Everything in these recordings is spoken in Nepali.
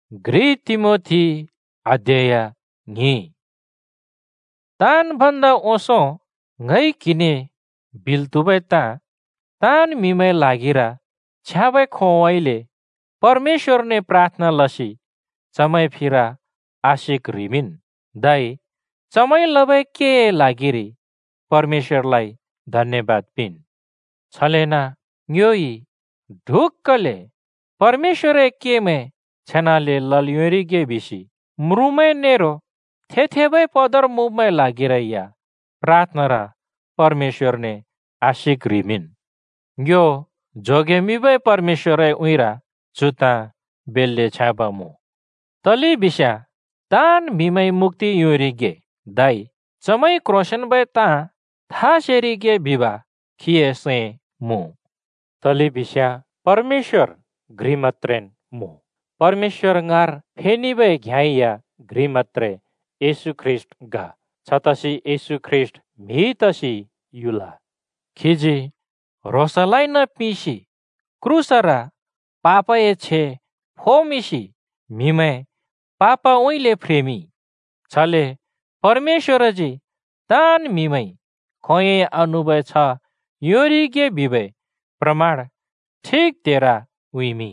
गृह तिमोथी अध्याय नि तान भन्दा ओसो ngै किने बिल्तुबै तान मिमै लागिरा छ्याबै खोवाइले परमेश्वर ने प्रार्थना लसी चमै फिरा आशिक रिमिन दाई चमै लबै के लागिरी परमेश्वरलाई धन्यवाद पिन छलेना न्योई ढुक्कले परमेश्वर केमे छेनाले ललयोरीगे बिसी मृमै नेरो थेथेबै पदर मुमै लागिरैया प्रार्थना रा परमेश्वर ने आशिक रिमिन यो जोगे मिबै परमेश्वर उइरा जुता बेल्ले छाबामु तली बिस्या तान मिमै मुक्ति योरीगे दाई चमै क्रोशन बै ता था शेरीगे बिबा खिए से मु तली बिस्या परमेश्वर घ्रिमत्रेन मु परमेश्वर ngar फेनिबै घ्याइया घ्रिमत्रे येशु ख्रिस्ट गा छतसी येशु ख्रिस्ट मितसी युला खिजी रोसलाई न पिसी क्रुसरा पापा छे फोमिसी मिमै पापा उइले फ्रेमी छले परमेश्वर जी तान मिमै खोये अनुभव छ योरीगे बिबै प्रमाण ठीक तेरा उइमी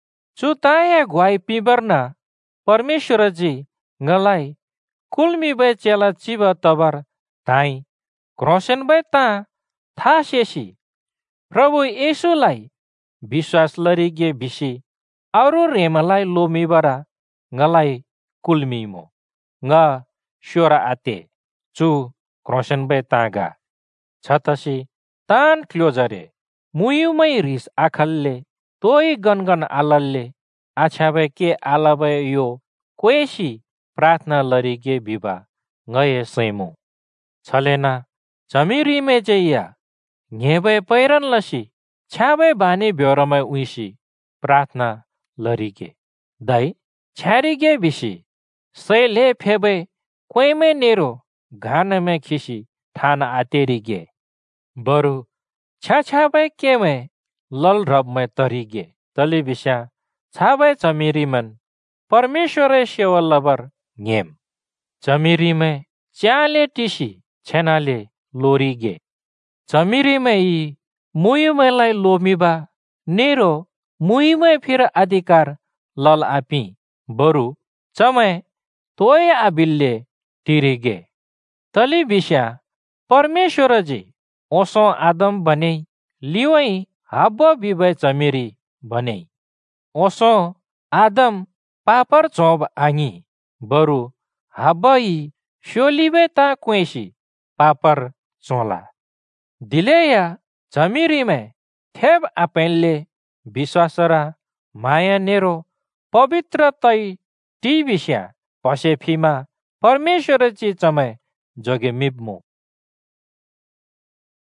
चुताया ग्वाई पिबरना परमेश्वर जी ngलाई कुलमी बै चेला चिब तबर ताई क्रोशन बै ता था शेसी प्रभु येशुलाई विश्वास लरिगे बिसी अरु रेमलाई लोमिबरा ngलाई कुलमीमो nga श्योरा आते चु क्रोशन बै तागा छतसी तान क्लोजरे मुयुमै रिस आखलले तोई गनगन आलल्ले आछाबै के आलाबै यो क्वेसी प्रार्थना लरिगे बिबा ngए सैमु छलेना जमिरिमे जैया घेबै पैरन लसी छ्याबै बानी ब्योरमै उइसी प्रार्थना लरिगे दाई छ्यारिगे बिसी सैले फेबै क्वेमे नेरो घानमे खिसी ठाना आतेरिगे बरु छ्याछ्याबै केमै लल रबमै तरिगे तली बिस्या छाबै चमिरिमन परमेश्वर सेवा लबर घेम चमिरिमै च्याले टिसी छेनाले लोरिगे चमिरिमै यी मुयुमैलाई लोमिबा नेरो मुयुमै फिर अधिकार लल आपी बरु चमै तोय आबिल्ले टिरिगे तली बिस्या परमेश्वर जी ओसो आदम बने लिवई हब्ब बिबै चमिरी बने ओसो आदम पापर चोब आङी बरु हब्बई शोलिबे ता क्वेसी पापर चोला दिलेया चमिरीमै थेब आपेनले विश्वासरा माया नेरो पवित्र तै टी बिस्या पसेफीमा परमेश्वर ची चमै जोगे मिब्मु